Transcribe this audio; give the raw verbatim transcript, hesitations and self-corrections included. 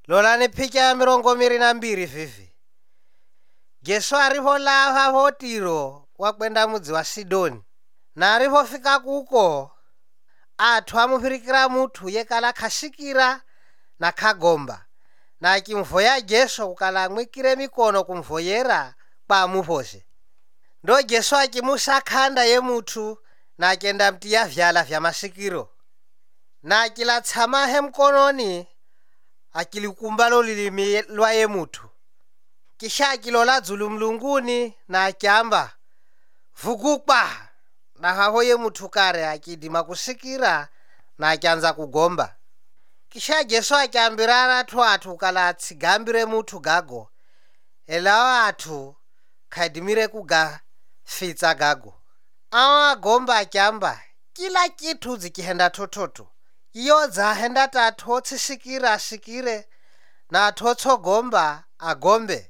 Lolani picha ya mirongo miri na mbiri vivi. Jesu alivolava vo Tiro wakwenda mudzi wa Sidoni, na alivofika kuko athu amupirikira muthu yekala khashikira na khagomba, na akimvoya Jesu kukala amwikire mikono kumvoyera kwa amupose. Ndo Jesu akimusa khanda ye muthu na akenda mtiya vyala vya masikiro, na akilatsamahe mkononi akilikumbalo lilimi lwa ye muthu. Kisha akilola dzulu mlunguni na akiamba, "Vugukwa!" Na haho ye muthu kare akidima kusikira na akianza kugomba. Kisha Jesu akiambira athu athu kala atsigambire muthu gago, elawa athu khadimire kugafitsa gago. Awa agomba akiamba, "Kila kithu dzikihenda thothotho, iyo dzahenda tathu otsisikira asikire na athu otsogomba agombe."